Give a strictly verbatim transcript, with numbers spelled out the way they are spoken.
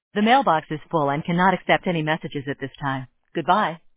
The mailbox is full and cannot accept any messages at this time. Goodbye.